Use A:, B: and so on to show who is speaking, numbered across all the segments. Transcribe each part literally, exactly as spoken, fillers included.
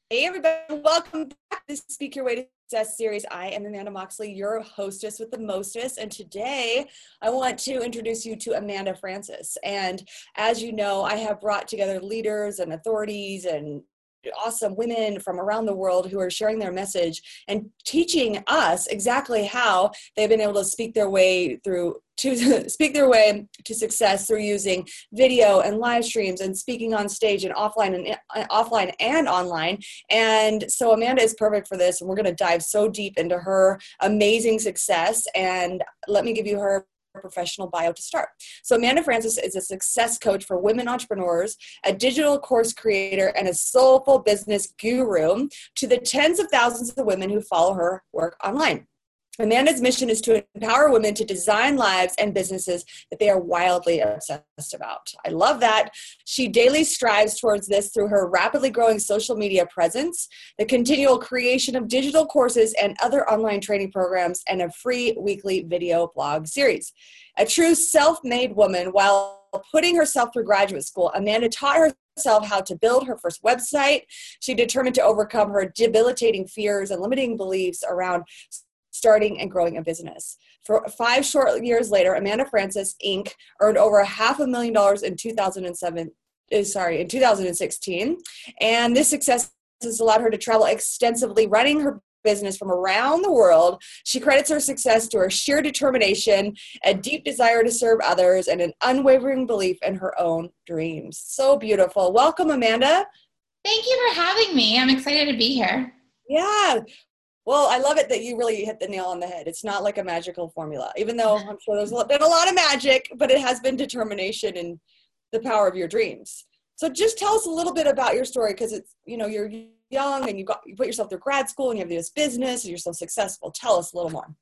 A: Hey everybody, welcome back to the Speak Your Way to Success series. I am Amanda Moxley, your hostess with the mostest, and today I want to introduce you to Amanda Frances. And as you know, I have brought together leaders and authorities and awesome women from around the world who are sharing their message and teaching us exactly how they've been able to speak their way through to speak their way to success through using video and live streams and speaking on stage and offline and uh, offline and online. And so Amanda is perfect for this, and we're going to dive so deep into her amazing success. And let me give you her professional bio to start. So Amanda Frances is a success coach for women entrepreneurs, a digital course creator, and a soulful business guru to the tens of thousands of women who follow her work online. Amanda's mission is to empower women to design lives and businesses that they are wildly obsessed about. I love that. She daily strives towards this through her rapidly growing social media presence, the continual creation of digital courses and other online training programs, and a free weekly video blog series. A true self-made woman, while putting herself through graduate school, Amanda taught herself how to build her first website. She determined to overcome her debilitating fears and limiting beliefs around starting and growing a business. For five short years later, Amanda Frances, Incorporated earned over a half a million dollars in two thousand seven, sorry, in two thousand sixteen. And this success has allowed her to travel extensively, running her business from around the world. She credits her success to her sheer determination, a deep desire to serve others, and an unwavering belief in her own dreams. So beautiful. Welcome, Amanda.
B: Thank you for having me. I'm excited to be here.
A: Yeah. Well, I love it that you really hit the nail on the head. It's not like a magical formula, even though I'm sure there's been a lot of magic, but it has been determination and the power of your dreams. So just tell us a little bit about your story, because it's, you know, you're young and you got you put yourself through grad school and you have this business and you're so successful. Tell us a little more.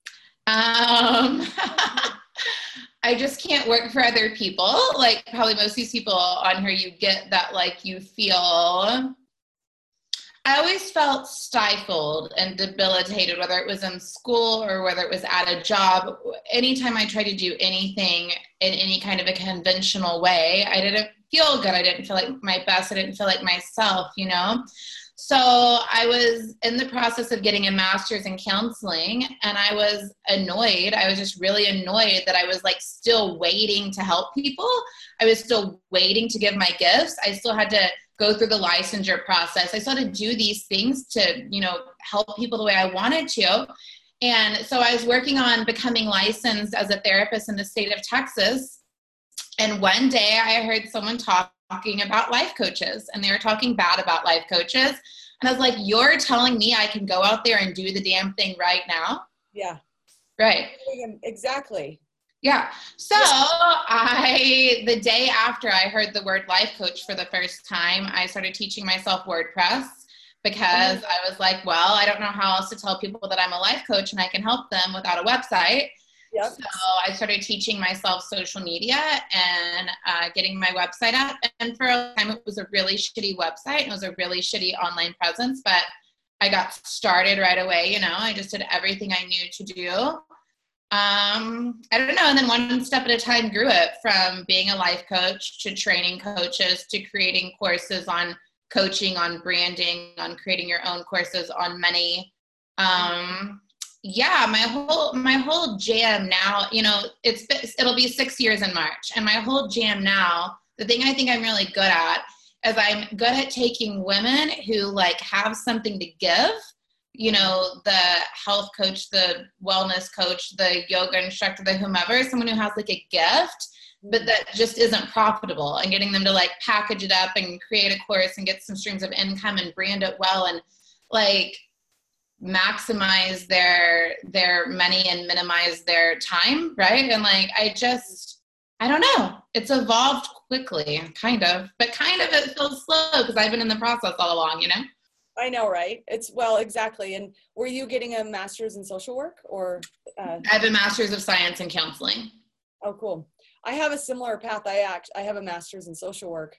B: Um, I just can't work for other people. Like probably most of these people on here, you get that, like, you feel... I always felt stifled and debilitated, whether it was in school or whether it was at a job. Anytime I tried to do anything in any kind of a conventional way, I didn't feel good. I didn't feel like my best. I didn't feel like myself, you know? So I was in the process of getting a master's in counseling, and I was annoyed. I was just really annoyed that I was like still waiting to help people. I was still waiting to give my gifts. I still had to go through the licensure process. I still had to do these things to, you know, help people the way I wanted to. And so I was working on becoming licensed as a therapist in the state of Texas. And one day I heard someone talking about life coaches, and they were talking bad about life coaches. And I was like, you're telling me I can go out there and do the damn thing right now?
A: Yeah.
B: Right.
A: Exactly.
B: Yeah. So I, the day after I heard the word life coach for the first time, I started teaching myself WordPress, because mm-hmm. I was like, well, I don't know how else to tell people that I'm a life coach and I can help them without a website. Yep. So I started teaching myself social media and uh, getting my website up. And for a time, it was a really shitty website. It was a really shitty online presence, but I got started right away. You know, I just did everything I knew to do. Um, I don't know. And then one step at a time grew it from being a life coach to training coaches to creating courses on coaching, on branding, on creating your own courses, on money. Um, yeah, my whole, my whole jam now, you know, it's, it'll be six years in March, and my whole jam now, the thing I think I'm really good at is I'm good at taking women who like have something to give. You know, the health coach, the wellness coach, the yoga instructor, the whomever, someone who has like a gift, but that just isn't profitable, and getting them to like package it up and create a course and get some streams of income and brand it well and like maximize their, their money and minimize their time. Right. And like, I just, I don't know, it's evolved quickly, kind of, but kind of it feels slow because I've been in the process all along, you know?
A: I know, right? It's, well, exactly. And were you getting a master's in social work or? Uh...
B: I have a master's of science in counseling.
A: Oh, cool. I have a similar path. I act, I have a master's in social work,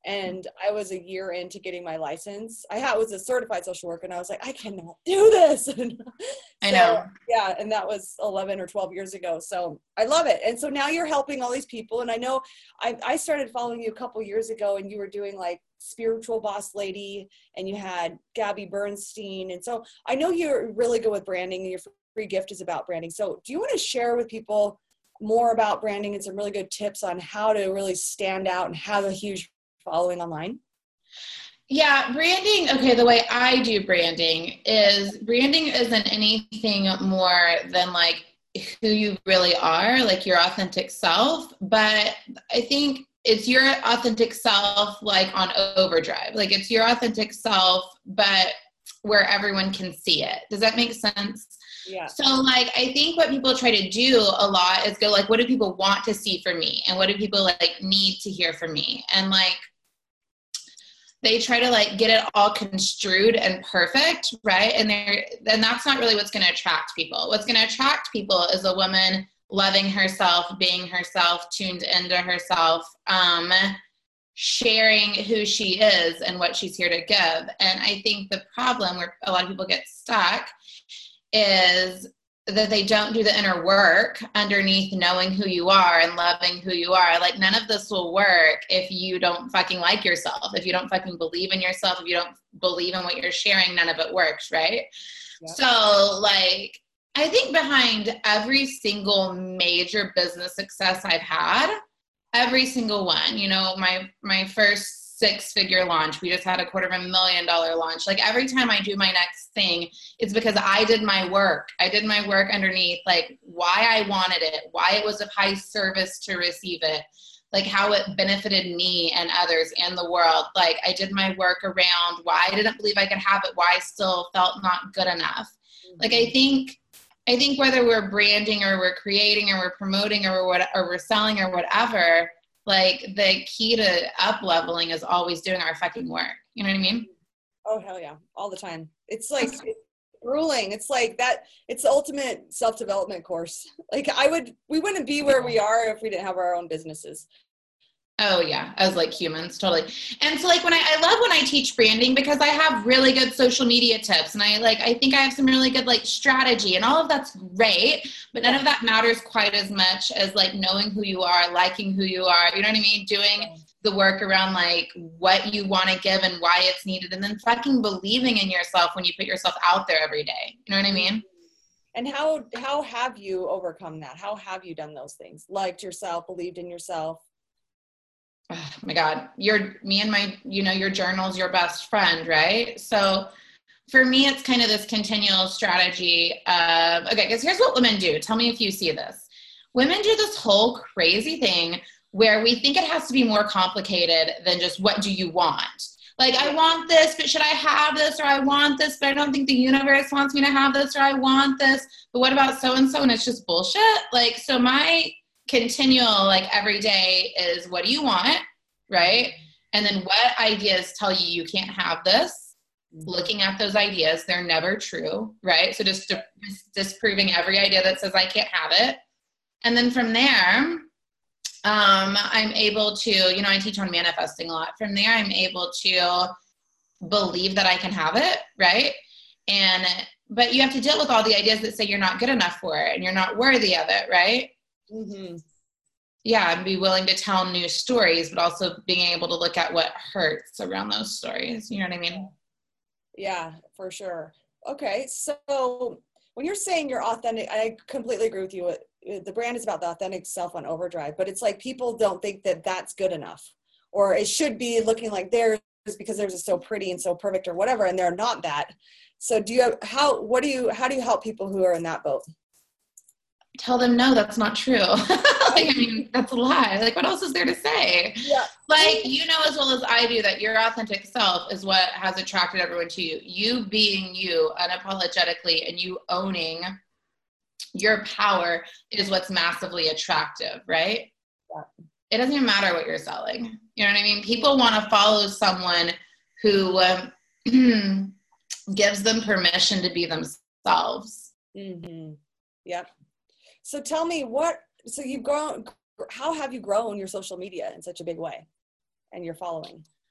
A: And I was a year into getting my license. I had, was a certified social worker, and I was like, I cannot do this. so,
B: I know.
A: Yeah. And that was eleven or twelve years ago. So I love it. And so now you're helping all these people. And I know I, I started following you a couple years ago, and you were doing like Spiritual Boss Lady, and you had Gabby Bernstein. And so I know you're really good with branding, and your free gift is about branding. So do you want to share with people more about branding and some really good tips on how to really stand out and have a huge following online?
B: Yeah, branding. Okay, the way I do branding is branding isn't anything more than like who you really are, like your authentic self. But I think it's your authentic self, like on overdrive. Like it's your authentic self, but where everyone can see it. Does that make sense?
A: Yeah.
B: So like, I think what people try to do a lot is go like, what do people want to see from me? And what do people like need to hear from me? And like, they try to like get it all construed and perfect, right? And they're, then that's not really what's going to attract people. What's going to attract people is a woman loving herself, being herself, tuned into herself, um, sharing who she is and what she's here to give. And I think the problem where a lot of people get stuck is that they don't do the inner work underneath knowing who you are and loving who you are. Like none of this will work if you don't fucking like yourself, if you don't fucking believe in yourself, if you don't believe in what you're sharing, none of it works, right? Yep. So like, I think behind every single major business success I've had, every single one, you know, my, my first six figure launch, we just had a quarter of a million dollar launch. Like every time I do my next thing, it's because I did my work. I did my work underneath like why I wanted it, why it was of high service to receive it, like how it benefited me and others and the world. Like I did my work around why I didn't believe I could have it, why I still felt not good enough. Mm-hmm. Like I think, I think whether we're branding or we're creating or we're promoting or what, or we're selling or whatever, like the key to up leveling is always doing our fucking work. You know what I mean?
A: Oh, hell yeah. All the time. It's like it's grueling. It's like that. It's the ultimate self-development course. Like I would, we wouldn't be where we are if we didn't have our own businesses.
B: Oh yeah, as like humans, totally. And so like when I, I love when I teach branding because I have really good social media tips and I like, I think I have some really good like strategy and all of that's great, but none of that matters quite as much as like knowing who you are, liking who you are, you know what I mean? Doing the work around like what you want to give and why it's needed and then fucking believing in yourself when you put yourself out there every day. You know what I mean?
A: And how, how have you overcome that? How have you done those things? Liked yourself, believed in yourself?
B: Oh my God, you're me and my, you know, your journal's your best friend, right? So for me, it's kind of this continual strategy of, okay, because here's what women do. Tell me if you see this. Women do this whole crazy thing where we think it has to be more complicated than just what do you want? Like, I want this, but should I have this? Or I want this, but I don't think the universe wants me to have this, or I want this, but what about so-and-so? And it's just bullshit. Like, so my continual, like every day is what do you want, right? And then what ideas tell you you can't have this? Mm-hmm. Looking at those ideas, they're never true, right? So just dis- disproving every idea that says I can't have it. And then from there, um, I'm able to, you know, I teach on manifesting a lot. From there, I'm able to believe that I can have it, right? And, but you have to deal with all the ideas that say you're not good enough for it and you're not worthy of it, right? Mm-hmm. Yeah, and be willing to tell new stories, but also being able to look at what hurts around those stories. You know what I mean?
A: Yeah, for sure. Okay, so when you're saying you're authentic, I completely agree with you. The brand is about the authentic self on overdrive, but it's like people don't think that that's good enough, or it should be looking like theirs because theirs is so pretty and so perfect or whatever, and they're not that. So do you have, how, what do you, how do you help people who are in that boat?
B: Tell them, no, that's not true. Like, I mean, that's a lie. Like, what else is there to say?
A: Yeah.
B: Like, you know as well as I do that your authentic self is what has attracted everyone to you. You being you unapologetically and you owning your power is what's massively attractive, right? Yeah. It doesn't even matter what you're selling. You know what I mean? People want to follow someone who um, gives them permission to be themselves.
A: Mm-hmm. Yep. So tell me what, so you've grown, how have you grown your social media in such a big way and your following?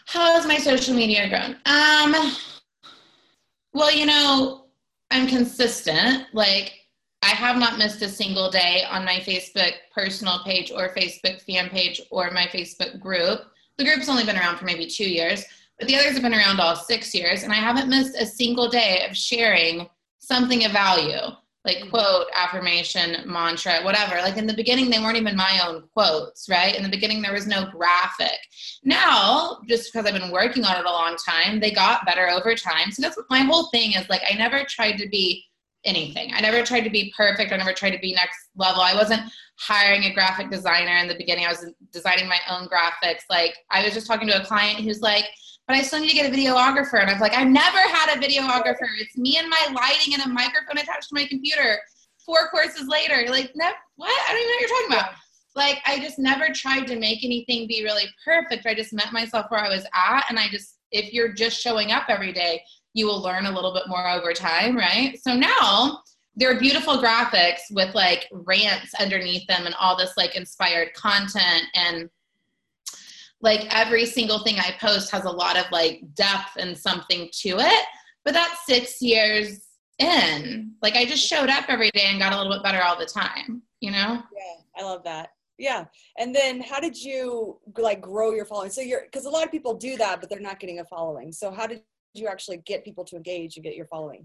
B: How has my social media grown? Um, well, you know, I'm consistent. Like, I have not missed a single day on my Facebook personal page or Facebook fan page or my Facebook group. The group's only been around for maybe two years, but the others have been around all six years. And I haven't missed a single day of sharing something of value, like quote, affirmation, mantra, whatever. Like in the beginning, they weren't even my own quotes, right? In the beginning, there was no graphic. Now, just because I've been working on it a long time, they got better over time. So that's what my whole thing is. Like, I never tried to be anything. I never tried to be perfect. I never tried to be next level. I wasn't hiring a graphic designer in the beginning. I was designing my own graphics. Like, I was just talking to a client who's like, but I still need to get a videographer. And I was like, I've never had a videographer. It's me and my lighting and a microphone attached to my computer. Four courses later, like, no, what? I don't even know what you're talking about. Like, I just never tried to make anything be really perfect. I just met myself where I was at. And I just, if you're just showing up every day, you will learn a little bit more over time, right? So now there are beautiful graphics with like rants underneath them and all this like inspired content, and like every single thing I post has a lot of like depth and something to it. But that's six years in. Like, I just showed up every day and got a little bit better all the time, you know?
A: Yeah, I love that. Yeah. And then how did you like grow your following? So you're, because a lot of people do that, but they're not getting a following. So how did you actually get people to engage and get your following?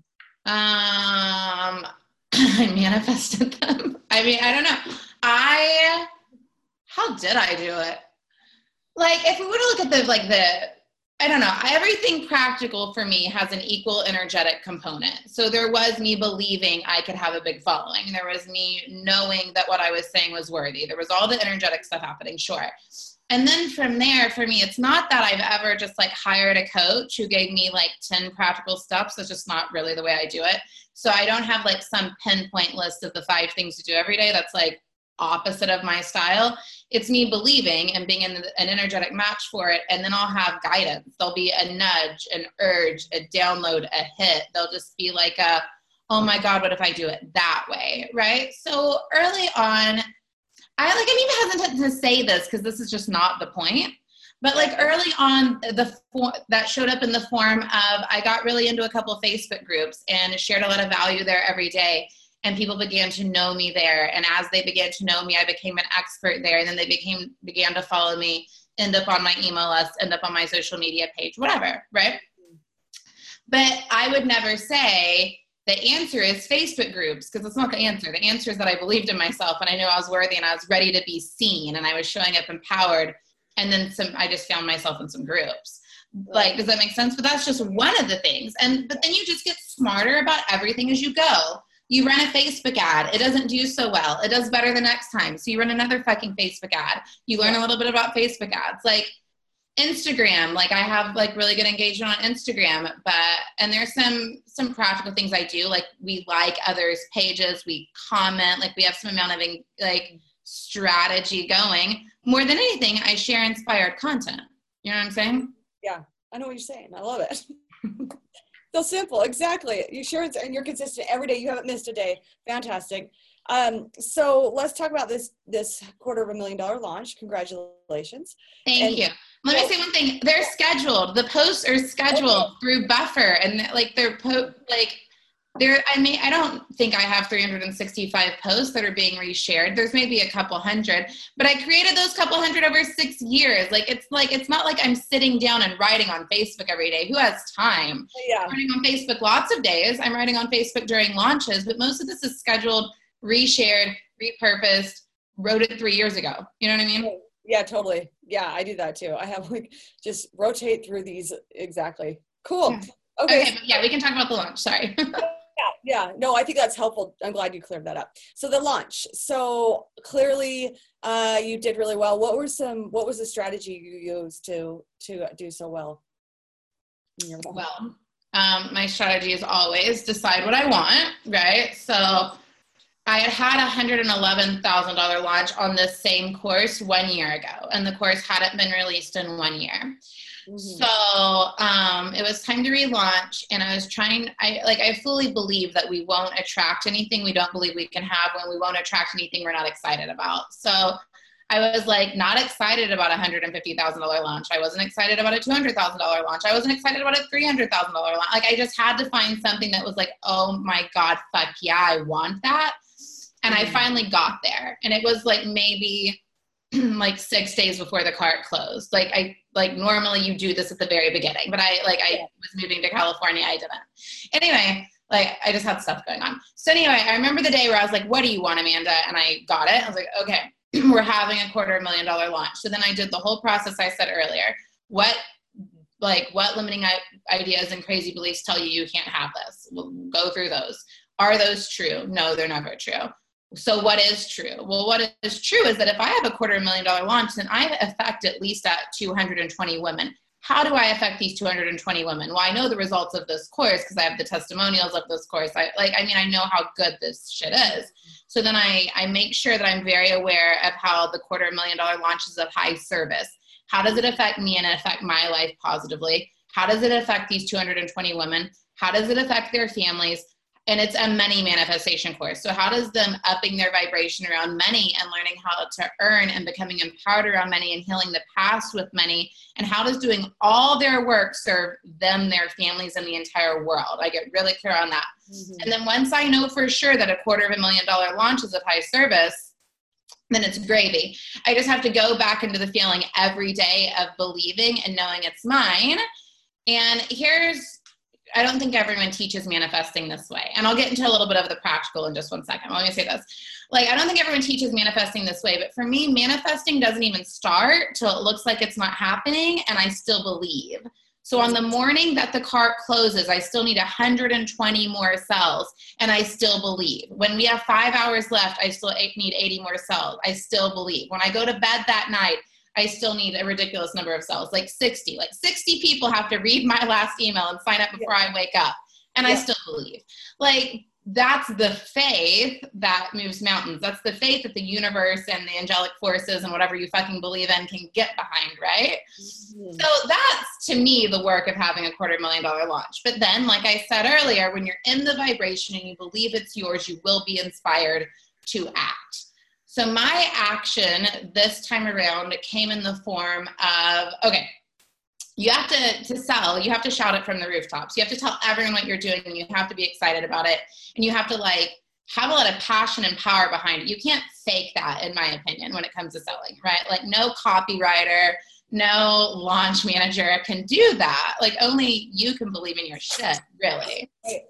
B: Um, I manifested them. I mean, I don't know. I, how did I do it? Like, if we were to look at the, like the, I don't know, everything practical for me has an equal energetic component. So there was me believing I could have a big following. There was me knowing that what I was saying was worthy. There was all the energetic stuff happening, sure. And then from there, for me, it's not that I've ever just like hired a coach who gave me like ten practical steps. That's just not really the way I do it. So I don't have like some pinpoint list of the five things to do every day. That's like opposite of my style. It's me believing and being in an energetic match for it. And then I'll have guidance. There'll be a nudge, an urge, a download, a hit. They'll just be like a, oh my God, what if I do it that way? Right? So early on, I like, I'm even hesitant to say this because this is just not the point. But like early on, the for, that showed up in the form of, I got really into a couple of Facebook groups and shared a lot of value there every day. And people began to know me there. And as they began to know me, I became an expert there. And then they became began to follow me, end up on my email list, end up on my social media page, whatever, right? But I would never say the answer is Facebook groups, because it's not the answer. The answer is that I believed in myself and I knew I was worthy and I was ready to be seen and I was showing up empowered. And then some, I just found myself in some groups. Like, does that make sense? But that's just one of the things. And, but then you just get smarter about everything as you go. You run a Facebook ad. It doesn't do so well. It does better the next time. So you run another fucking Facebook ad. You learn a little bit about Facebook ads. Like Instagram, like I have like really good engagement on Instagram, but, and there's some, some practical things I do. Like we like others' pages, we comment, like we have some amount of like strategy going. More than anything, I share inspired content. You know what I'm saying?
A: Yeah, I know what you're saying. I love it. So simple. Exactly. You sure it's, and you're consistent every day. You haven't missed a day. Fantastic. Um, so let's talk about this, this quarter of a million dollar launch. Congratulations.
B: Thank
A: and,
B: you. Let me say one thing. They're scheduled. The posts are scheduled okay. through Buffer, and like they're po- like there. I mean, I don't think I have three hundred sixty-five posts that are being reshared. There's maybe a couple hundred, but I created those couple hundred over six years. Like it's like it's not like I'm sitting down and writing on Facebook every day. Who has time?
A: Yeah.
B: I'm writing on Facebook lots of days. I'm writing on Facebook during launches, but most of this is scheduled, reshared, repurposed. Wrote it three years ago. You know what I mean?
A: Yeah, totally. Yeah, I do that too. I have like just rotate through these. Exactly. Cool.
B: Yeah.
A: Okay.
B: Okay, yeah, we can talk about the launch. Sorry.
A: yeah, yeah. No, I think that's helpful. I'm glad you cleared that up. So the launch. So clearly, uh, you did really well. What were some? What was the strategy you used to to do so well?
B: Well, um, my strategy is always decide what I want. Right. So I had had a one hundred eleven thousand dollars launch on this same course one year ago, and the course hadn't been released in one year. Mm-hmm. So um, it was time to relaunch, and I was trying, I like, I fully believe that we won't attract anything we don't believe we can have when we won't attract anything we're not excited about. So I was like not excited about a one hundred fifty thousand dollars launch. I wasn't excited about a two hundred thousand dollars launch. I wasn't excited about a three hundred thousand dollars launch. Like I just had to find something that was like, oh my God, fuck yeah, I want that. And I finally got there. And it was like maybe like six days before the cart closed. Like I, like normally you do this at the very beginning, but I like, I was moving to California. I didn't. Anyway, like I just had stuff going on. So anyway, I remember the day where I was like, what do you want, Amanda? And I got it. I was like, okay, we're having a quarter million dollar launch. So then I did the whole process I said earlier. What, like what limiting ideas and crazy beliefs tell you you can't have this? We'll go through those. Are those true? No, they're never true. So what is true? Well, what is true is that if I have a quarter million dollar launch, then I affect at least at two hundred twenty women. How do I affect these two hundred twenty women? Well, I know the results of this course because I have the testimonials of this course. I like, I mean, I know how good this shit is. So then I, I make sure that I'm very aware of how the quarter million dollar launch is of high service. How does it affect me and affect my life positively? How does it affect these two hundred twenty women? How does it affect their families? And it's a money manifestation course. So how does them upping their vibration around money and learning how to earn and becoming empowered around money and healing the past with money, and how does doing all their work serve them, their families, and the entire world? I get really clear on that. Mm-hmm. And then once I know for sure that a quarter of a million dollar launch is of high service, then it's gravy. I just have to go back into the feeling every day of believing and knowing it's mine. And here's, I don't think everyone teaches manifesting this way. And I'll get into a little bit of the practical in just one second. Let me say this. Like, I don't think everyone teaches manifesting this way, but for me, manifesting doesn't even start till it looks like it's not happening and I still believe. So on the morning that the cart closes, I still need one hundred twenty more cells and I still believe. When we have five hours left, I still need eighty more cells. I still believe. When I go to bed that night, I still need a ridiculous number of cells, like sixty. Like sixty people have to read my last email and sign up before yeah. I wake up. And yeah. I still believe. Like, that's the faith that moves mountains. That's the faith that the universe and the angelic forces and whatever you fucking believe in can get behind, right? Mm-hmm. So that's, to me, the work of having a quarter million dollar launch. But then, like I said earlier, when you're in the vibration and you believe it's yours, you will be inspired to act. So my action this time around came in the form of, okay, you have to, to sell, you have to shout it from the rooftops. You have to tell everyone what you're doing and you have to be excited about it. And you have to like have a lot of passion and power behind it. You can't fake that, in my opinion, when it comes to selling, right? Like no copywriter, no launch manager can do that. Like only you can believe in your shit, really.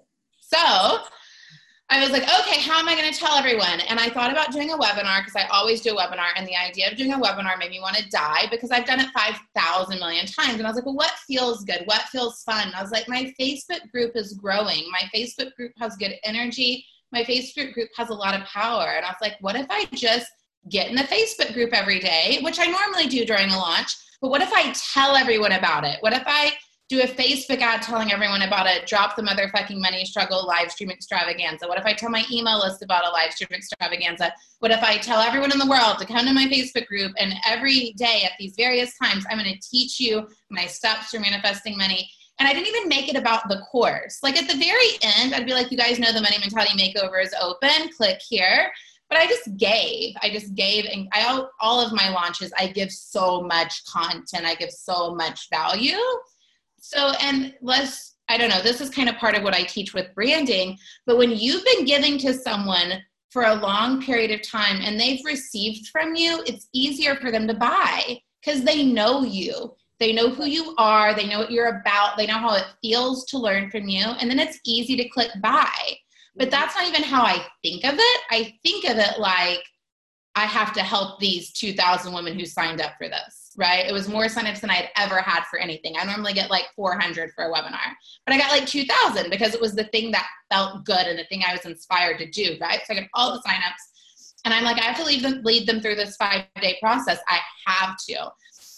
B: So I was like, okay, how am I going to tell everyone? And I thought about doing a webinar because I always do a webinar. And the idea of doing a webinar made me want to die because I've done it five thousand million times. And I was like, well, what feels good? What feels fun? And I was like, my Facebook group is growing. My Facebook group has good energy. My Facebook group has a lot of power. And I was like, what if I just get in the Facebook group every day, which I normally do during a launch. But what if I tell everyone about it? What if I do a Facebook ad telling everyone about it, drop the motherfucking money struggle live stream extravaganza? What if I tell my email list about a live stream extravaganza? What if I tell everyone in the world to come to my Facebook group and every day at these various times, I'm going to teach you my steps for manifesting money. And I didn't even make it about the course. Like at the very end, I'd be like, you guys know the Money Mentality Makeover is open, click here. But I just gave, I just gave, and I, all of my launches, I give so much content. I give so much value. So, and let's, I don't know, this is kind of part of what I teach with branding, but when you've been giving to someone for a long period of time and they've received from you, it's easier for them to buy because they know you. They know who you are. They know what you're about. They know how it feels to learn from you. And then it's easy to click buy. But that's not even how I think of it. I think of it like I have to help these two thousand women who signed up for this, right? It was more signups than I had ever had for anything. I normally get like four hundred for a webinar, but I got like two thousand because it was the thing that felt good and the thing I was inspired to do, right? So I got all the signups and I'm like, I have to lead them, lead them through this five day process. I have to.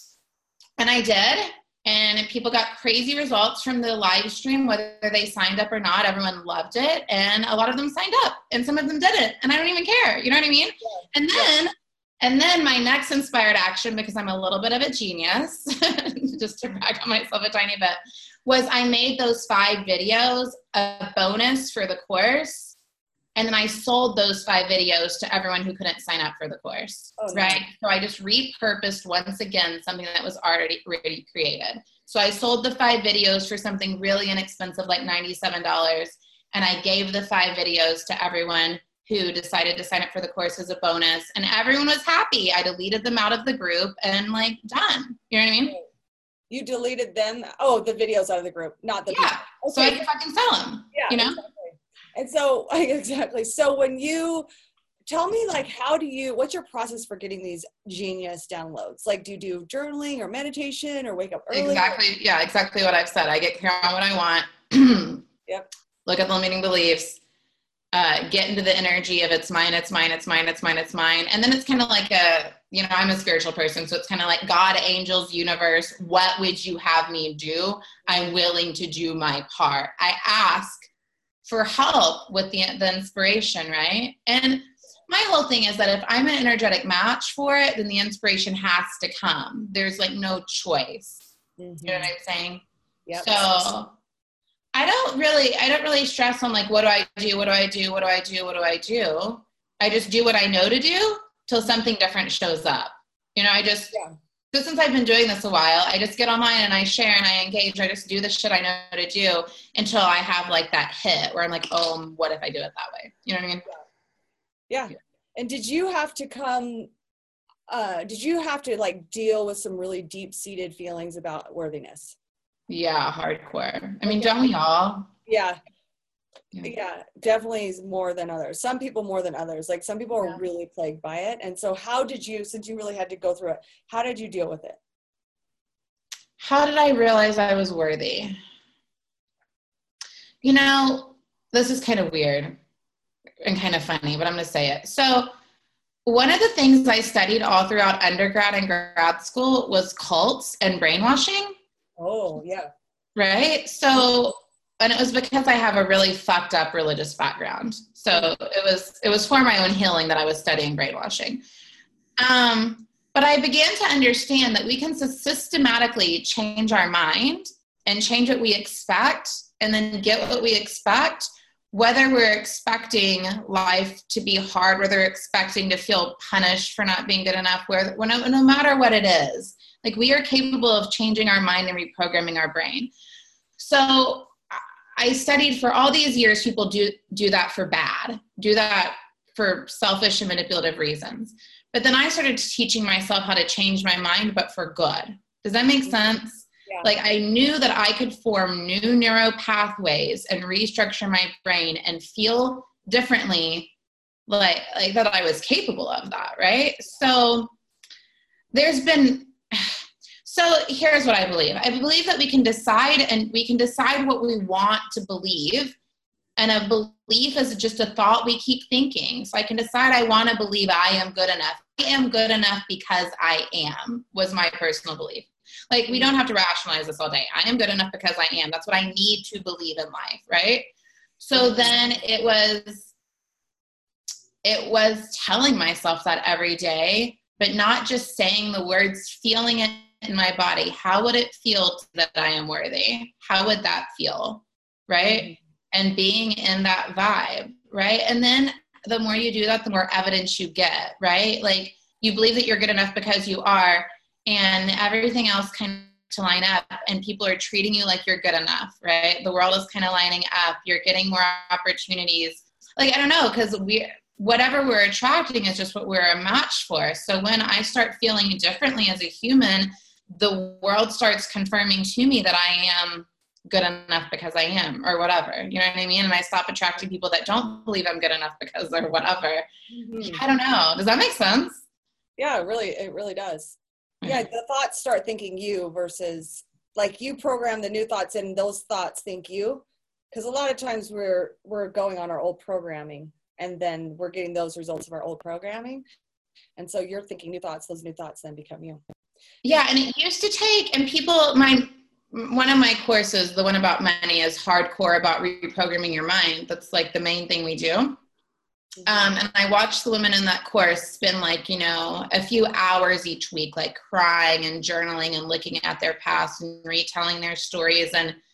B: And I did. And people got crazy results from the live stream, whether they signed up or not. Everyone loved it. And a lot of them signed up and some of them didn't. And I don't even care. You know what I mean? Yeah. And then, yeah. and then my next inspired action, because I'm a little bit of a genius, just to brag on myself a tiny bit, was I made those five videos a bonus for the course. And then I sold those five videos to everyone who couldn't sign up for the course, oh, right? Nice. So I just repurposed once again something that was already, already created. So I sold the five videos for something really inexpensive, like ninety-seven dollars. And I gave the five videos to everyone who decided to sign up for the course as a bonus. And everyone was happy. I deleted them out of the group and like done. You know what I mean?
A: You deleted them? Oh, the videos out of the group, not the
B: yeah. Okay. So I can fucking sell them. Yeah. You know?
A: Exactly. And so, exactly. So when you, tell me like, how do you, what's your process for getting these genius downloads? Like, do you do journaling or meditation or wake up early?
B: Exactly. Yeah, exactly what I've said. I get clear on what I want.
A: Yep.
B: Look at the limiting beliefs. Uh, get into the energy of it's mine, it's mine, it's mine, it's mine, it's mine. And then it's kind of like a, you know, I'm a spiritual person. So it's kind of like God, angels, universe, what would you have me do? I'm willing to do my part. I ask for help with the, the inspiration, right? And my whole thing is that if I'm an energetic match for it, then the inspiration has to come. There's like no choice. Mm-hmm. You know what I'm saying?
A: Yep.
B: So I don't really, I don't really stress on like, what do I do? What do I do? What do I do? What do I do? I just do what I know to do till something different shows up. You know, I just, yeah. So since I've been doing this a while, I just get online and I share and I engage. I just do the shit I know to do until I have like that hit where I'm like, oh, what if I do it that way? You know what I mean?
A: Yeah. yeah. And did you have to come, uh, did you have to like deal with some really deep seated feelings about worthiness?
B: Yeah, hardcore. I mean, don't we all?
A: Yeah. yeah. Yeah, definitely more than others. Some people more than others. Like some people are yeah. really plagued by it. And so how did you, since you really had to go through it, how did you deal with it?
B: How did I realize I was worthy? You know, this is kind of weird and kind of funny, but I'm going to say it. So one of the things I studied all throughout undergrad and grad school was cults and brainwashing.
A: Oh, yeah.
B: Right? So, and it was because I have a really fucked up religious background. So it was, it was for my own healing that I was studying brainwashing. Um, but I began to understand that we can systematically change our mind and change what we expect and then get what we expect, whether we're expecting life to be hard, whether we're expecting to feel punished for not being good enough, where, no, no matter what it is. Like we are capable of changing our mind and reprogramming our brain. So I studied for all these years, people do, do that for bad, do that for selfish and manipulative reasons. But then I started teaching myself how to change my mind, but for good. Does that make sense? Yeah. Like I knew that I could form new neural pathways and restructure my brain and feel differently, like, like that I was capable of that, right? So there's been, so here's what I believe. I believe that we can decide and we can decide what we want to believe. And a belief is just a thought we keep thinking. So I can decide I want to believe I am good enough. I am good enough because I am, was my personal belief. Like we don't have to rationalize this all day. I am good enough because I am. That's what I need to believe in life, right? So then it was, it was telling myself that every day, but not just saying the words, feeling it in my body. How would it feel that I am worthy? How would that feel? Right? Mm-hmm. And being in that vibe, right? And then the more you do that, the more evidence you get, right? Like you believe that you're good enough because you are, and everything else kind of to line up, and people are treating you like you're good enough, right? The world is kind of lining up. You're getting more opportunities. Like, I don't know, because we, whatever we're attracting is just what we're a match for. So when I start feeling differently as a human, the world starts confirming to me that I am good enough because I am, or whatever, you know what I mean? And I stop attracting people that don't believe I'm good enough because or whatever. Mm-hmm. I don't know. Does that make sense?
A: Yeah, it really, it really does. Yeah, the thoughts start thinking you versus like you program the new thoughts and those thoughts think you. Because a lot of times we're we're going on our old programming and then we're getting those results of our old programming. And so you're thinking new thoughts, those new thoughts then become you.
B: Yeah, and it used to take, and people, my one of my courses, the one about money, is hardcore about reprogramming your mind. That's like the main thing we do. Um, and I watched the women in that course spend like, you know, a few hours each week, like crying and journaling and looking at their past and retelling their stories. And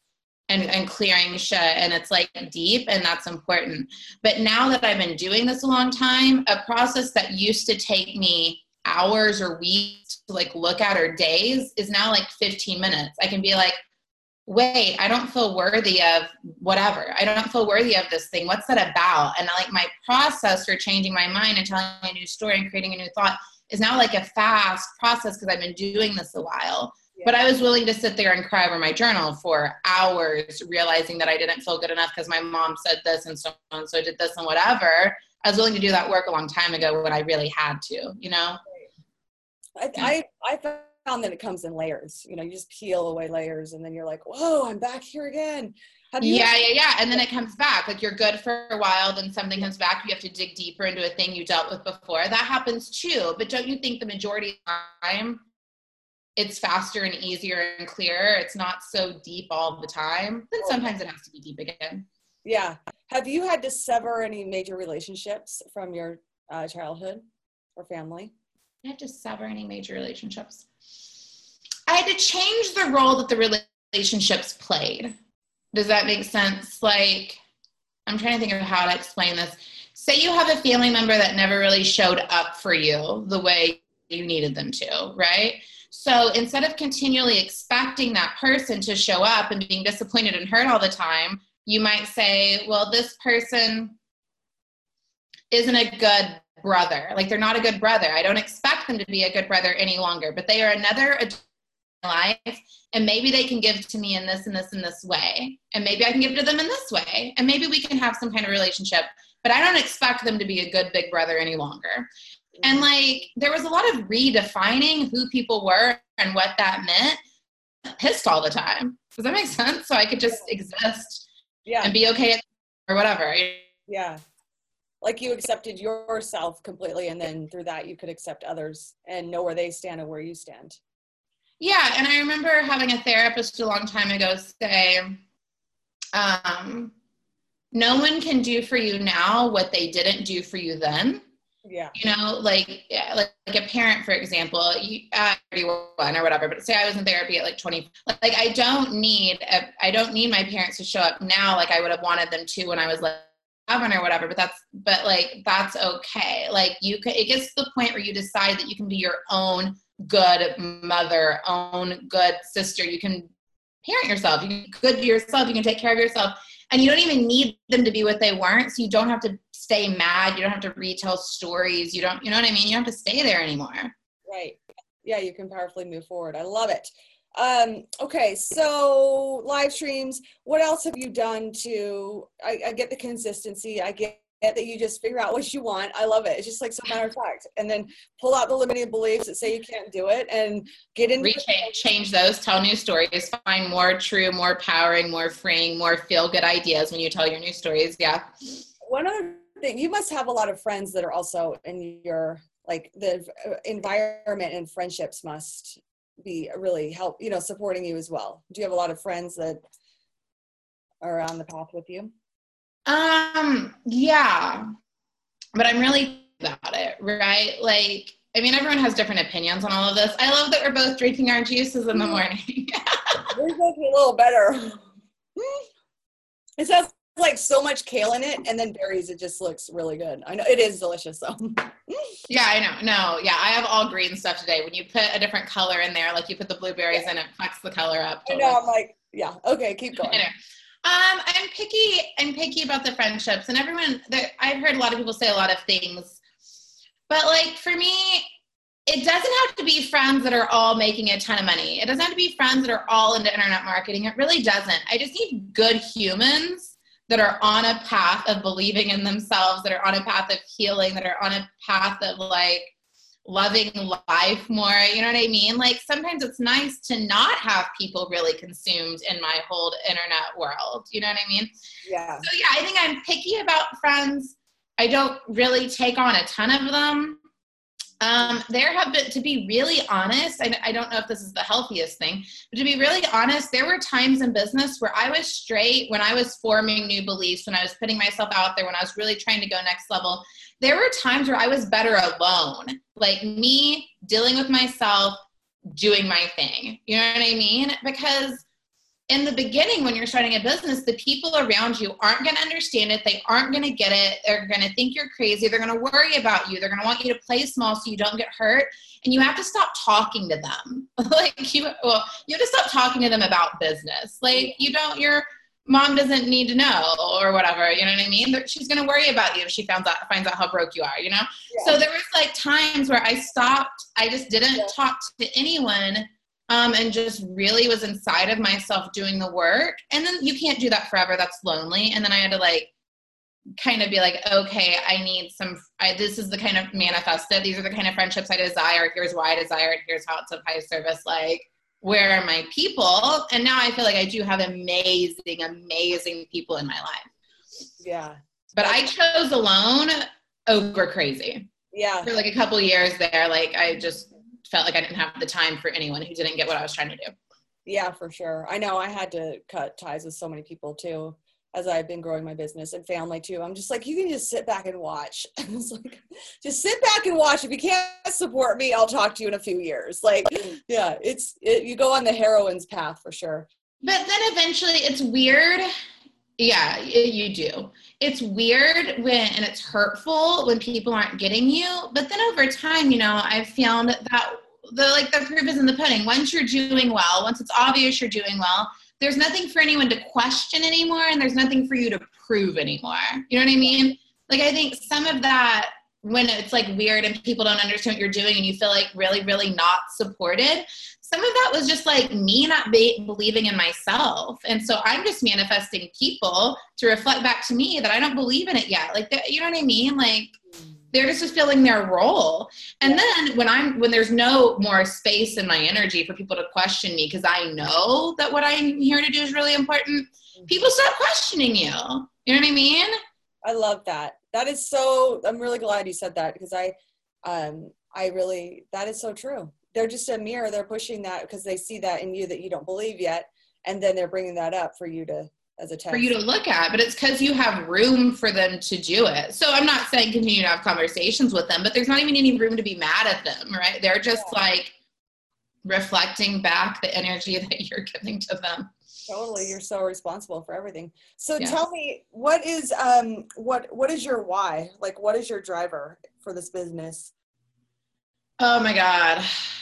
B: and, and clearing shit, and it's like deep, and that's important. But now that I've been doing this a long time, a process that used to take me hours or weeks to like look at or days is now like fifteen minutes. I can be like, wait, I don't feel worthy of whatever. I don't feel worthy of this thing. What's that about? And like my process for changing my mind and telling a new story and creating a new thought is now like a fast process because I've been doing this a while. Yeah. But I was willing to sit there and cry over my journal for hours, realizing that I didn't feel good enough because my mom said this and so and so did this and whatever. I was willing to do that work a long time ago when I really had to, you know?
A: I, I, I found that it comes in layers. You know, you just peel away layers and then you're like, whoa, I'm back here again.
B: Have you yeah, yeah, yeah. And then it comes back. Like you're good for a while, then something comes back. You have to dig deeper into a thing you dealt with before. That happens too. But don't you think the majority of the time it's faster and easier and clearer? It's not so deep all the time. Then sometimes it has to be deep again.
A: Yeah. Have you had to sever any major relationships from your uh, childhood or family?
B: I had to sever any major relationships. I had to change the role that the relationships played. Does that make sense? Like, I'm trying to think of how to explain this. Say you have a family member that never really showed up for you the way you needed them to, right? So instead of continually expecting that person to show up and being disappointed and hurt all the time, you might say, well, this person isn't a good brother. Like they're not a good brother. I don't expect them to be a good brother any longer, but they are another adult in my life, and maybe they can give to me in this and this and this way. And maybe I can give to them in this way. And maybe we can have some kind of relationship, but I don't expect them to be a good big brother any longer. And like, there was a lot of redefining who people were and what that meant. Pissed all the time. Does that make sense? So I could just exist yeah. and be okay or whatever.
A: Yeah. Like you accepted yourself completely, and then through that you could accept others and know where they stand and where you stand.
B: Yeah, and I remember having a therapist a long time ago say, um, no one can do for you now what they didn't do for you then.
A: Yeah.
B: You know, like, yeah, like, like a parent, for example, you, uh, thirty-one or whatever, but say I was in therapy at like twenty, like I don't need, a, I don't need my parents to show up now like I would have wanted them to when I was like seven or whatever, but that's, but like, that's okay. Like you could, it gets to the point where you decide that you can be your own good mother, own good sister. You can parent yourself. You can be good to yourself. You can take care of yourself. And you don't even need them to be what they weren't. So you don't have to stay mad. You don't have to retell stories. You don't, you know what I mean? You don't have to stay there anymore.
A: Right. Yeah, you can powerfully move forward. I love it. Um, okay, so live streams, what else have you done to, I, I get the consistency. I get that you just figure out what you want. I love it. It's just like so matter of fact. And then pull out the limiting beliefs that say you can't do it and get into
B: Rechange, change those, tell new stories, find more true, more powering, more freeing, more feel-good ideas when you tell your new stories. Yeah.
A: One other thing, you must have a lot of friends that are also in your, like the environment and friendships must be really help, you know, supporting you as well. Do you have a lot of friends that are on the path with you?
B: Um, yeah, but I'm really about it, right? Like, I mean, everyone has different opinions on all of this. I love that we're both drinking our juices in the morning.
A: We're both a little better. It has like so much kale in it, and then berries. It just looks really good. I know it is delicious though.
B: Yeah, I know. No, yeah, I have all green stuff today. When you put a different color in there, like you put the blueberries yeah. in, it fucks the color up.
A: Totally. I know. I'm like, yeah, okay, keep going.
B: Um, I'm picky. I'm picky about the friendships, and everyone. I've heard a lot of people say a lot of things, but like for me, it doesn't have to be friends that are all making a ton of money. It doesn't have to be friends that are all into internet marketing. It really doesn't. I just need good humans that are on a path of believing in themselves, that are on a path of healing, that are on a path of like loving life more. You know what I mean? Like sometimes it's nice to not have people really consumed in my whole internet world. You know what I mean?
A: Yeah.
B: So yeah, I think I'm picky about friends. I don't really take on a ton of them. Um, there have been, to be really honest, I, I don't know if this is the healthiest thing, but to be really honest, there were times in business where I was straight, when I was forming new beliefs, when I was putting myself out there, when I was really trying to go next level. There were times where I was better alone, like me dealing with myself, doing my thing. You know what I mean? Because in the beginning, when you're starting a business, the people around you aren't going to understand it. They aren't going to get it. They're going to think you're crazy. They're going to worry about you. They're going to want you to play small so you don't get hurt. And you have to stop talking to them. like you, well, you have to stop talking to them about business. Like you don't, your mom doesn't need to know or whatever. You know what I mean? She's going to worry about you if she finds out, finds out how broke you are, you know? Yeah. So there was like times where I stopped. I just didn't yeah. talk to anyone. Um, and just really was inside of myself doing the work. And then you can't do that forever. That's lonely. And then I had to like, kind of be like, okay, I need some, I, this is the kind of manifested. These are the kind of friendships I desire. Here's why I desire it. Here's how it's of high service. Like, where are my people? And now I feel like I do have amazing, amazing people in my life.
A: Yeah.
B: But I chose alone over crazy.
A: Yeah.
B: For like a couple years there, like I just felt like I didn't have the time for anyone who didn't get what I was trying to do.
A: Yeah, for sure. I know I had to cut ties with so many people too, as I've been growing my business and family too. I'm just like, you can just sit back and watch. It's like, just sit back and watch. If you can't support me, I'll talk to you in a few years. Like, yeah, it's, it, you go on the heroine's path for sure.
B: But then eventually it's weird. Yeah, it, you do. It's weird when, and it's hurtful when people aren't getting you. But then over time, you know, I've found that the, like the proof is in the pudding. Once you're doing well, once it's obvious you're doing well, there's nothing for anyone to question anymore. And there's nothing for you to prove anymore. You know what I mean? Like, I think some of that, when it's like weird and people don't understand what you're doing and you feel like really, really not supported, some of that was just like me not be- believing in myself. And so I'm just manifesting people to reflect back to me that I don't believe in it yet. Like, you know what I mean? Like, they're just fulfilling their role. And then when I'm, when there's no more space in my energy for people to question me, because I know that what I'm here to do is really important, people start questioning you. You know what I mean?
A: I love that. That is so, I'm really glad you said that, because I, um, I really, that is so true. They're just a mirror. They're pushing that because they see that in you that you don't believe yet. And then they're bringing that up for you to, as a test.
B: For you to look at, but it's because you have room for them to do it. So I'm not saying continue to have conversations with them, but there's not even any room to be mad at them, right? They're just yeah. like reflecting back the energy that you're giving to them.
A: Totally. You're so responsible for everything. So
B: yes.
A: Tell me, what is, um, what, what is your why? Like, what is your driver for this business?
B: Oh my God.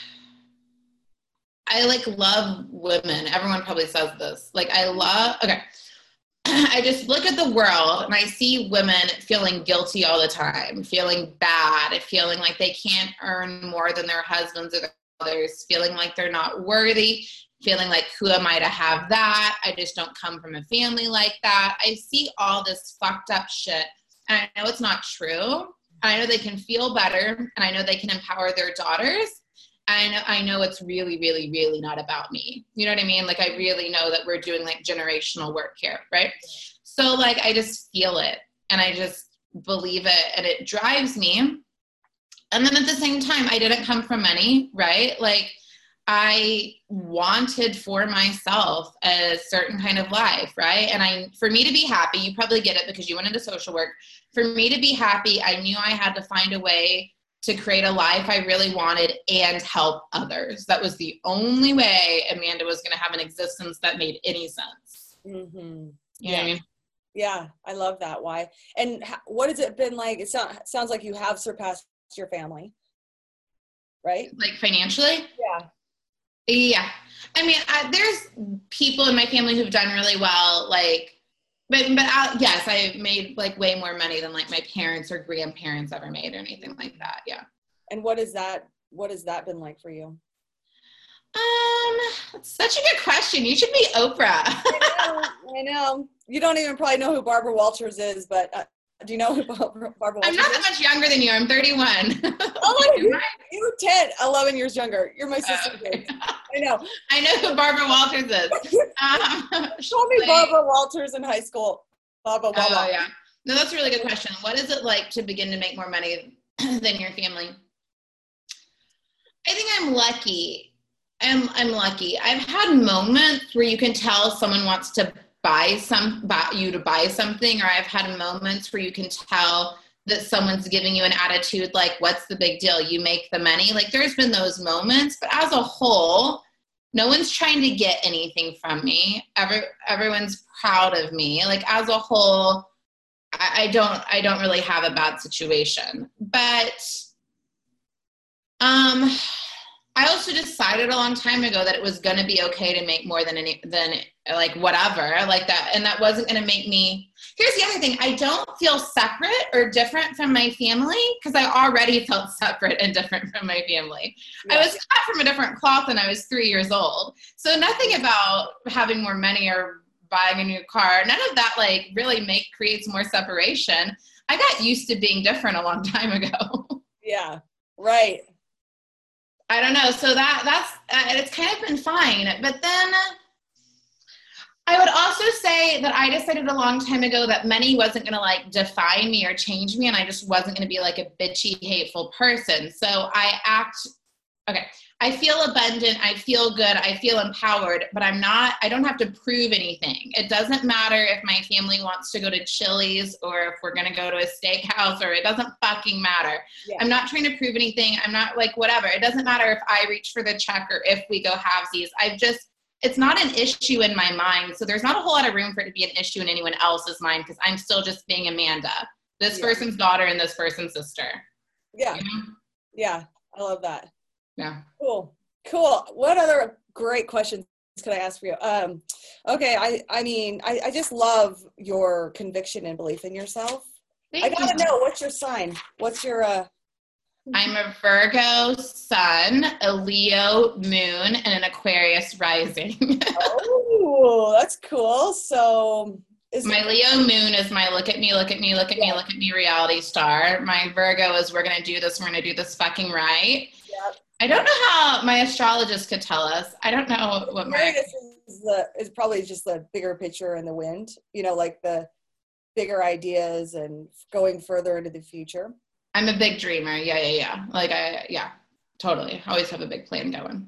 B: I like love women. Everyone probably says this. Like I love, okay. I just look at the world and I see women feeling guilty all the time, feeling bad, feeling like they can't earn more than their husbands or their others, feeling like they're not worthy, feeling like, who am I to have that? I just don't come from a family like that. I see all this fucked up shit and I know it's not true. I know they can feel better and I know they can empower their daughters. I know, I know it's really, really, really not about me. You know what I mean? Like, I really know that we're doing like generational work here, right? So like, I just feel it and I just believe it and it drives me. And then at the same time, I didn't come from money, right? Like I wanted for myself a certain kind of life, right? And I, for me to be happy, you probably get it because you went into social work. For me to be happy, I knew I had to find a way to create a life I really wanted and help others. That was the only way Amanda was going to have an existence that made any sense.
A: Mm-hmm.
B: You
A: yeah.
B: know what I mean?
A: Yeah, I love that. Why? And how, what has it been like? It sound, sounds like you have surpassed your family, right?
B: Like financially?
A: Yeah.
B: Yeah. I mean, I, there's people in my family who've done really well, like, But, but I, yes, I made like way more money than like my parents or grandparents ever made or anything like that. Yeah.
A: And what is that, what has that been like for you?
B: Um, that's such a good question. You should be Oprah.
A: I know, I know. You don't even probably know who Barbara Walters is, but uh, do you know who Barbara Walters is?
B: I'm not that much younger than you. I'm thirty-one.
A: Oh, you're, you're ten, eleven years younger. You're my sister. Oh, okay. I know.
B: I know who Barbara Walters is. Um,
A: Show me like, Barbara Walters in high school. Barbara
B: Walters. Oh, yeah. No, that's a really good question. What is it like to begin to make more money than your family? I think I'm lucky. I'm, I'm lucky. I've had moments where you can tell someone wants to buy some, buy, you to buy something, or I've had moments where you can tell that someone's giving you an attitude like, what's the big deal? You make the money. Like there's been those moments, but as a whole, No one's trying to get anything from me. Every, everyone's proud of me. Like as a whole, I, I don't, I don't really have a bad situation, but, um, I also decided a long time ago that it was going to be okay to make more than any, than like whatever, like that. And that wasn't going to make me, here's the other thing. I don't feel separate or different from my family because I already felt separate and different from my family. Yeah. I was cut from a different cloth when I was three years old. So nothing about having more money or buying a new car, none of that like really make creates more separation. I got used to being different a long time ago.
A: Yeah, right.
B: I don't know. So that that's, uh, it's kind of been fine. But then I would also say that I decided a long time ago that money wasn't going to like define me or change me. And I just wasn't going to be like a bitchy, hateful person. So I act, okay. I feel abundant. I feel good. I feel empowered, but I'm not, I don't have to prove anything. It doesn't matter if my family wants to go to Chili's or if we're going to go to a steakhouse, or it doesn't fucking matter. Yeah. I'm not trying to prove anything. I'm not like, whatever. It doesn't matter if I reach for the check or if we go halvesies. I've just, it's not an issue in my mind. So there's not a whole lot of room for it to be an issue in anyone else's mind because I'm still just being Amanda, this yeah. person's daughter and this person's sister.
A: Yeah. You know? Yeah. I love that.
B: Yeah.
A: Cool. Cool. What other great questions could I ask for you? Um, okay. I, I mean, I, I just love your conviction and belief in yourself. Thank I gotta you. know, what's your sign? What's your, uh,
B: I'm a Virgo sun, a Leo moon, and an Aquarius rising.
A: Oh, that's cool. So is
B: my Leo moon is my look at me, look at me, look at yeah. me, look at me reality star. My Virgo is we're going to do this, we're going to do this fucking right. Yep. I don't know how my astrologist could tell us. I don't know what my...
A: Is, the, is probably just the bigger picture in the wind, you know, like the bigger ideas and going further into the future.
B: I'm a big dreamer. Yeah, yeah, yeah. Like, I, yeah, totally. I always have a big plan going.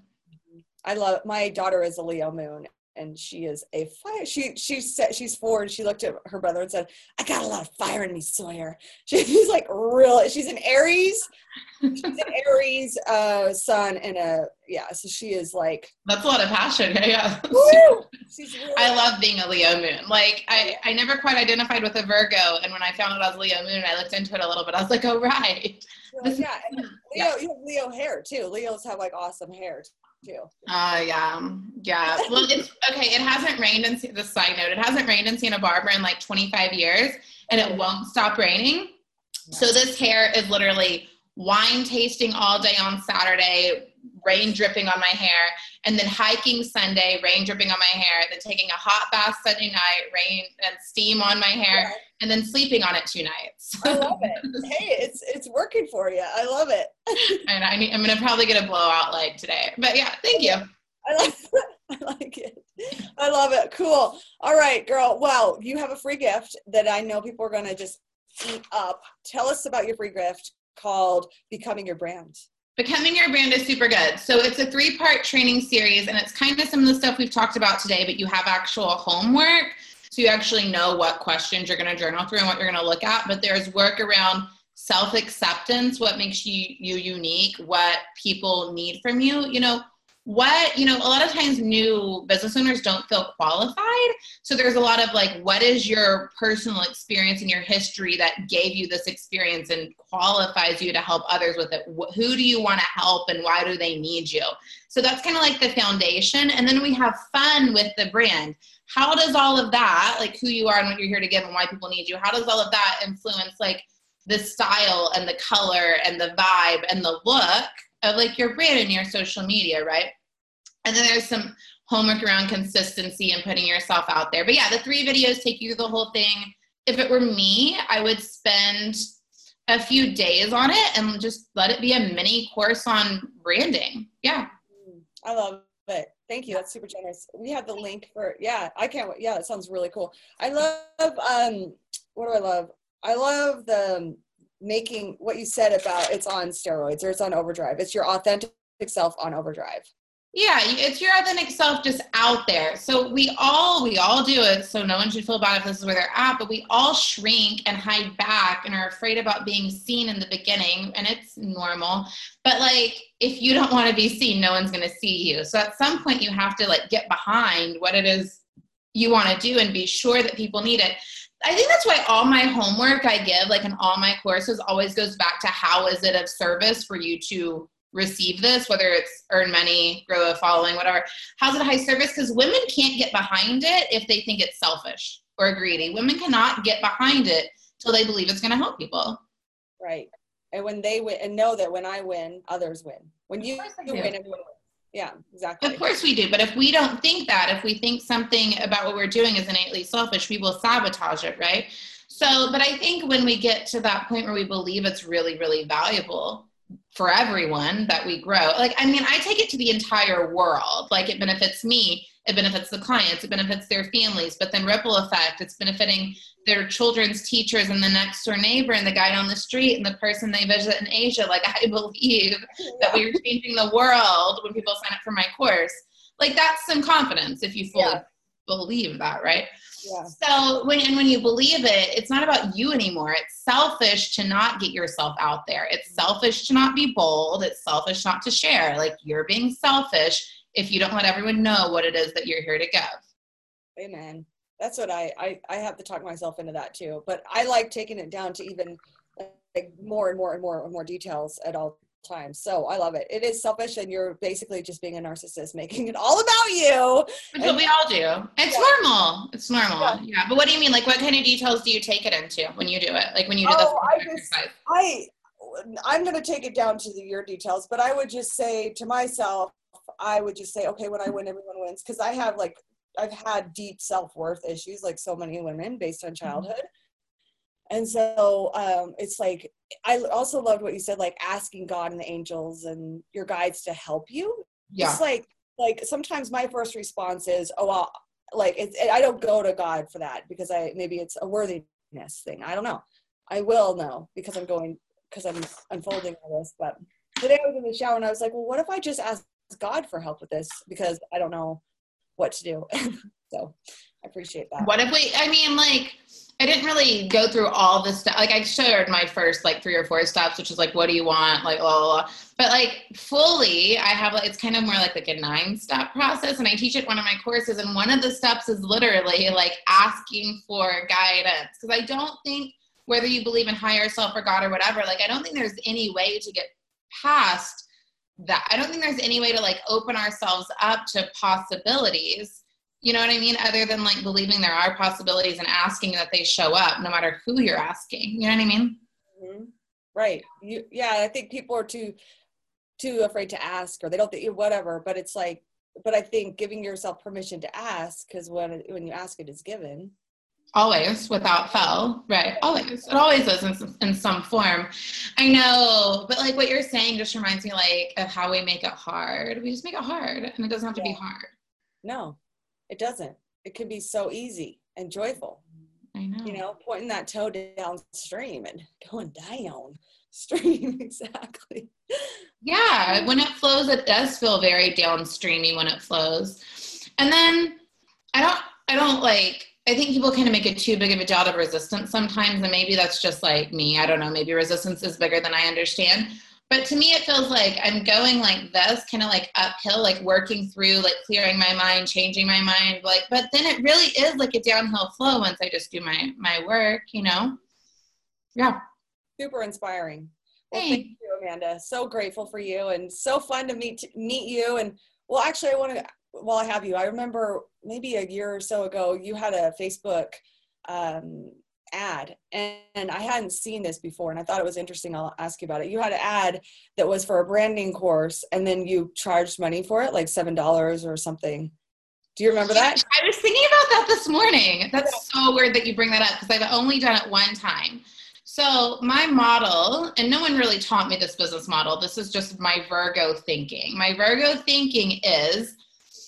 A: I love, my daughter is a Leo moon, and she is a fire. She, she said, she's four, and she looked at her brother and said, I got a lot of fire in me, Sawyer. She's like, real, she's an Aries. She's an Aries uh, sun and a, yeah, so she is like.
B: That's a lot of passion. Yeah, yeah.
A: Woo! She's really
B: I love being a Leo moon. Like, I, I never quite identified with a Virgo, and when I found out I was Leo moon, I looked into it a little bit. I was like, oh, right.
A: Well, yeah, and Leo, yeah. You have Leo hair, too. Leos have, like, awesome hair, too.
B: Uh, yeah, yeah. Well, it's, okay, it hasn't rained in, the side note, it hasn't rained in Santa Barbara in, like, twenty-five years, and it won't stop raining. Yeah. So this hair is literally wine tasting all day on Saturday, rain dripping on my hair, and then hiking Sunday, rain dripping on my hair, then taking a hot bath Sunday night, rain and steam on my hair, yeah. and then sleeping on it two nights.
A: I love it. Hey, it's it's working for you. I love it.
B: And I need, I'm going to probably get a blowout light today. But yeah, thank you.
A: I like I like it. I love it. Cool. All right, girl. Well, you have a free gift that I know people are going to just eat up. Tell us about your free gift called Becoming Your Brand.
B: Becoming Your Brand is super good. So it's a three-part training series, and it's kind of some of the stuff we've talked about today, but you have actual homework. So you actually know what questions you're going to journal through and what you're going to look at. But there's work around self-acceptance, what makes you, you unique, what people need from you. You know, what, you know, a lot of times new business owners don't feel qualified. So there's a lot of like, what is your personal experience and your history that gave you this experience and qualifies you to help others with it? Who do you want to help and why do they need you? So that's kind of like the foundation. And then we have fun with the brand. How does all of that, like who you are and what you're here to give and why people need you, how does all of that influence like the style and the color and the vibe and the look of like your brand and your social media, right? And then there's some homework around consistency and putting yourself out there. But yeah, the three videos take you through the whole thing. If it were me, I would spend a few days on it and just let it be a mini course on branding. Yeah.
A: I love it. Thank you. That's super generous. We have the link for, yeah, I can't wait. Yeah, that sounds really cool. I love, um, what do I love? I love the making what you said about it's on steroids or it's on overdrive. It's your authentic self on overdrive.
B: Yeah, it's your authentic self just out there. So we all, we all do it. So no one should feel bad if this is where they're at, but we all shrink and hide back and are afraid about being seen in the beginning, and it's normal. But like, if you don't want to be seen, no one's going to see you. So at some point you have to like get behind what it is you want to do and be sure that people need it. I think that's why all my homework I give, like in all my courses, always goes back to how is it of service for you to receive this, whether it's earn money, grow a following, whatever. How's it high service? Because women can't get behind it if they think it's selfish or greedy. Women cannot get behind it till they believe it's going to help people.
A: Right. And when they win, and know that when I win, others win. When you, you win, everyone wins. Yeah, exactly.
B: Of course we do. But if we don't think that, if we think something about what we're doing is innately selfish, we will sabotage it, right? So, but I think when we get to that point where we believe it's really, really valuable for everyone that we grow, like, I mean, I take it to the entire world. Like, it benefits me, it benefits the clients, it benefits their families, but then ripple effect, it's benefiting their children's teachers and the next door neighbor and the guy down the street and the person they visit in Asia. Like, I believe yeah. that we are changing the world when people sign up for my course. Like, that's some confidence if you fully yeah. believe that, right? Yeah. So when, and when you believe it, it's not about you anymore. It's selfish to not get yourself out there. It's selfish to not be bold. It's selfish not to share. Like, you're being selfish if you don't let everyone know what it is that you're here to give.
A: Amen. That's what I, I, I have to talk myself into that too. But I like taking it down to even like more and more and more and more details at all times. So I love it. It is selfish, and you're basically just being a narcissist, making it all about you.
B: That's what we all do. It's yeah. normal. It's normal. Yeah. yeah. But what do you mean? Like, what kind of details do you take it into when you do it? Like when you do
A: oh,
B: the
A: I just, exercise? I, I'm going to take it down to the, your details, but I would just say to myself, I would just say, okay, when I win, everyone wins. Cause I have like, I've had deep self-worth issues like so many women based on childhood. Mm-hmm. And so um, it's like, I also loved what you said, like asking God and the angels and your guides to help you. Yeah. It's like, like sometimes my first response is, oh, well, like it's, I don't go to God for that because I, maybe it's a worthiness thing. I don't know. I will know because I'm going, because I'm unfolding all this. But today I was in the shower and I was like, well, what if I just ask God for help with this? Because I don't know what to do. So I appreciate that.
B: What if we, I mean, like, I didn't really go through all this stuff. Like, I shared my first like three or four steps, which is like, what do you want? Like, blah, blah, blah. But like fully, I have like, it's kind of more like, like a nine step process. And I teach it in one of my courses. And one of the steps is literally like asking for guidance. Cause I don't think whether you believe in higher self or God or whatever, like, I don't think there's any way to get past that. I don't think there's any way to like open ourselves up to possibilities. You know what I mean? Other than like believing there are possibilities and asking that they show up no matter who you're asking. You know what I mean?
A: Mm-hmm. Right. You, yeah. I think people are too, too afraid to ask, or they don't think whatever, but it's like, but I think giving yourself permission to ask, because when, when you ask, it is given.
B: Always, without fail. Right. Always. It always is in, in some form. I know. But like what you're saying just reminds me like of how we make it hard. We just make it hard, and it doesn't have to yeah. be hard.
A: No. It doesn't. It can be so easy and joyful.
B: I know.
A: You know, pointing that toe downstream and going downstream. Exactly.
B: Yeah. When it flows, it does feel very downstreamy when it flows. And then I don't, I don't like, I think people kind of make it too big of a deal out of resistance sometimes. And maybe that's just like me. I don't know. Maybe resistance is bigger than I understand. But to me, it feels like I'm going like this, kind of like uphill, like working through, like clearing my mind, changing my mind. Like, but then it really is like a downhill flow once I just do my, my work, you know? Yeah.
A: Super inspiring. Well,
B: hey.
A: Thank you, Amanda. So grateful for you, and so fun to meet, meet you. And well, actually I want to, while I have you, I remember maybe a year or so ago, you had a Facebook, um, ad, and, and I hadn't seen this before, and I thought it was interesting. I'll ask you about it. You had an ad that was for a branding course, and then you charged money for it, like seven dollars or something. Do you remember that?
B: I was thinking about that this morning. That's so weird that you bring that up, because I've only done it one time. So my model, and no one really taught me this business model, this is just my Virgo thinking. My Virgo thinking is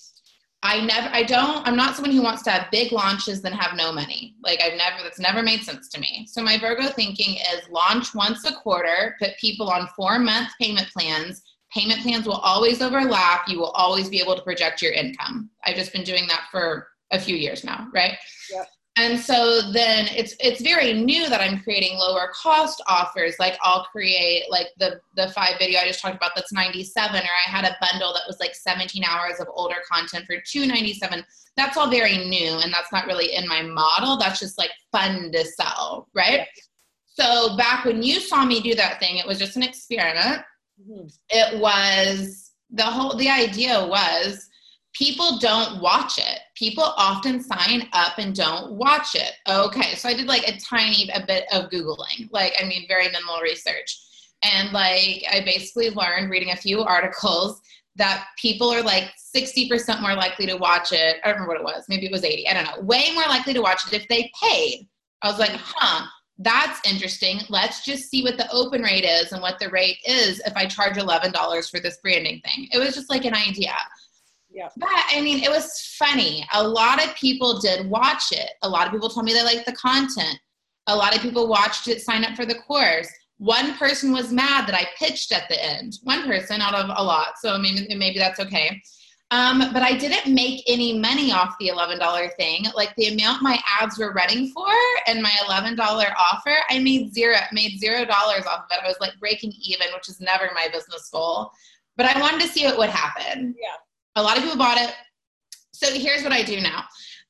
B: I never, I don't, I'm not someone who wants to have big launches then have no money. Like I've never, that's never made sense to me. So my Virgo thinking is launch once a quarter, put people on four month payment plans, Payment plans will always overlap. You will always be able to project your income. I've just been doing that for a few years now, right?
A: Yep.
B: And so then it's it's very new that I'm creating lower cost offers. Like I'll create like the the five video I just talked about that's ninety-seven, or I had a bundle that was like seventeen hours of older content for two ninety-seven. That's all very new, and that's not really in my model. That's just like fun to sell, right? Yep. So back when you saw me do that thing, it was just an experiment. Mm-hmm. It was the whole, the idea was people don't watch it. People often sign up and don't watch it. Okay. So I did like a tiny a bit of Googling, like, I mean, very minimal research. And like, I basically learned reading a few articles that people are like sixty percent more likely to watch it. I don't remember what it was. Maybe it was eighty. I don't know. Way more likely to watch it if they paid. I was like, huh. That's interesting. Let's just see what the open rate is and what the rate is if I charge eleven dollars for this branding thing. It was just like an idea. Yeah. But I mean, it was funny. A lot of people did watch it. A lot of people told me they liked the content. A lot of people watched it, signed up for the course. One person was mad that I pitched at the end. One person out of a lot. So maybe, maybe that's okay. Um, but I didn't make any money off the eleven dollars thing. Like the amount my ads were running for and my eleven dollars offer, I made zero, made zero dollars off of it. I was like breaking even, which is never my business goal. But I wanted to see what would happen. Yeah. A lot of people bought it. So here's what I do now.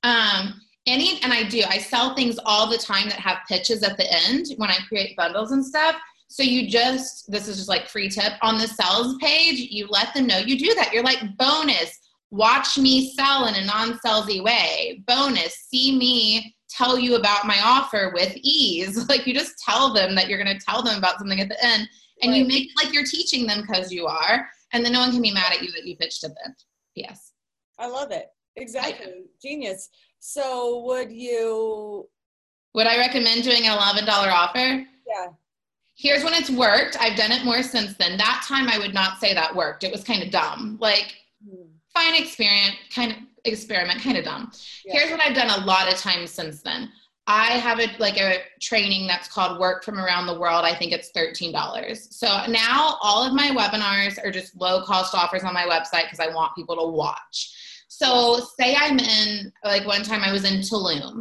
B: Um, any, and I do, I sell things all the time that have pitches at the end when I create bundles and stuff. So you just, this is just like free tip, on the sales page, you let them know you do that. You're like, bonus, watch me sell in a non-salesy way. Bonus, see me tell you about my offer with ease. Like you just tell them that you're going to tell them about something at the end, and right. You make it like you're teaching them because you are, and then no one can be mad at you that you pitched at the end. Yes.
A: I love it. Exactly. Genius. So would you...
B: Would I recommend doing an eleven dollars offer?
A: Yeah.
B: Here's when it's worked. I've done it more since then. That time I would not say that worked. It was kind of dumb. Like, mm. fine experience, kind of experiment, kind of dumb. Yeah. Here's what I've done a lot of times since then. I have a, like a training that's called Work From Around the World. I think it's thirteen dollars. So now all of my webinars are just low cost offers on my website because I want people to watch. So yes. Say I'm in, like one time I was in Tulum.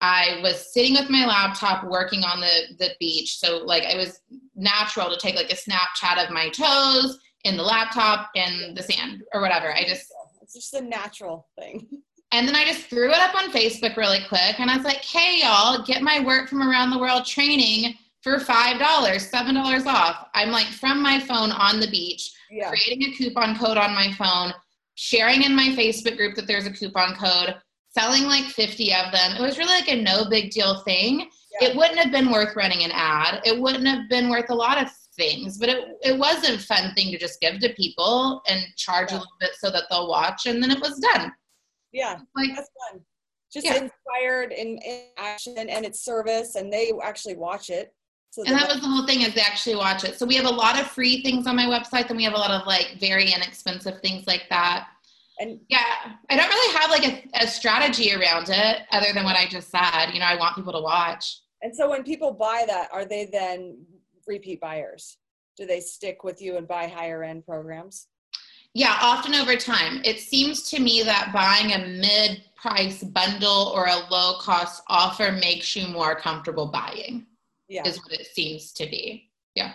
B: I was sitting with my laptop working on the, the beach. So like it was natural to take like a Snapchat of my toes in the laptop in the sand or whatever. I just,
A: it's just a natural thing.
B: And then I just threw it up on Facebook really quick. And I was like, hey y'all, get my Work From Around the World training for five dollars, seven dollars off. I'm like from my phone on the beach, yeah. creating a coupon code on my phone, sharing in my Facebook group that there's a coupon code, selling like fifty of them. It was really like a no big deal thing. Yeah. It wouldn't have been worth running an ad. It wouldn't have been worth a lot of things, but it, it was a fun thing to just give to people and charge yeah. a little bit so that they'll watch, and then it was done.
A: Yeah, like, that's fun. Just yeah. inspired in, in action and its service, and they actually watch it. So
B: and that was the whole thing, is they actually watch it. So we have a lot of free things on my website, and we have a lot of like very inexpensive things like that. And yeah, I don't really have like a, a strategy around it other than what I just said. You know, I want people to watch.
A: And so when people buy that, are they then repeat buyers? Do they stick with you and buy higher end programs?
B: Yeah, often over time. It seems to me that buying a mid-price bundle or a low-cost offer makes you more comfortable buying. Yeah, is what it seems to be. Yeah.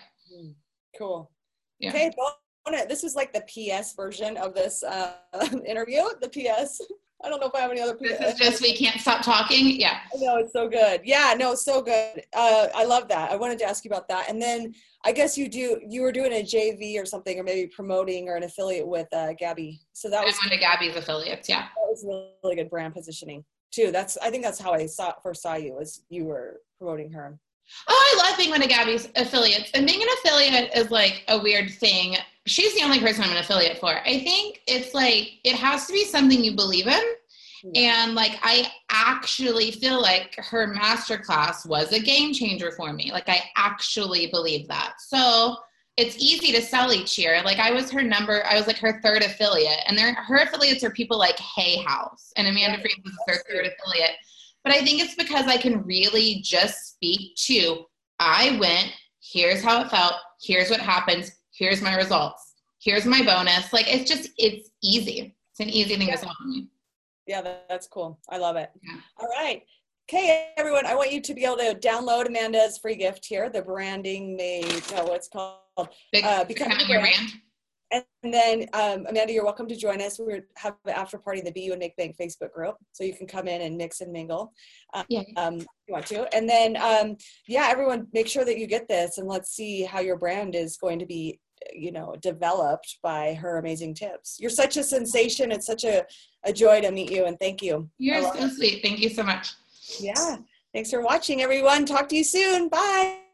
A: Cool. Yeah. Okay, this is like the P S version of this uh, interview. The P S. I don't know if I have any other P S.
B: This is just, we can't stop talking. Yeah.
A: I know, it's so good. Yeah, no, so good. Uh, I love that. I wanted to ask you about that. And then I guess you do, you were doing a J V or something, or maybe promoting or an affiliate with uh, Gabby. So that was
B: one of Gabby's affiliates. Yeah.
A: That was really good brand positioning too. That's, I think that's how I saw, first saw you, was you were promoting her.
B: Oh, I love being one of Gabby's affiliates. And being an affiliate is like a weird thing. She's the only person I'm an affiliate for. I think it's like, it has to be something you believe in. Yeah. And like, I actually feel like her masterclass was a game changer for me. Like, I actually believe that. So it's easy to sell each year. Like, I was her number, I was like her third affiliate, and they're, her affiliates are people like Hay House, and Amanda yeah, Freed was her third affiliate. But I think it's because I can really just speak to, I went, here's how it felt, here's what happens, here's my results, here's my bonus. Like, it's just, it's easy. It's an easy thing
A: yeah.
B: to sell for me.
A: Yeah, that's cool. I love it.
B: Yeah.
A: All right. Okay, everyone, I want you to be able to download Amanda's free gift here, the branding made, no, what's called
B: Big,
A: uh, Becoming
B: becoming
A: a Brand.
B: brand.
A: And then, um, Amanda, you're welcome to join us. We have an after party in the B U and Make Bank Facebook group, so you can come in and mix and mingle um,
B: yeah.
A: um, if you want to. And then, um, yeah, everyone, make sure that you get this, and let's see how your brand is going to be, you know, developed by her amazing tips. You're such a sensation. It's such a, a joy to meet you, and thank you.
B: You're so
A: it.
B: sweet. Thank you so much.
A: Yeah. Thanks for watching, everyone. Talk to you soon. Bye.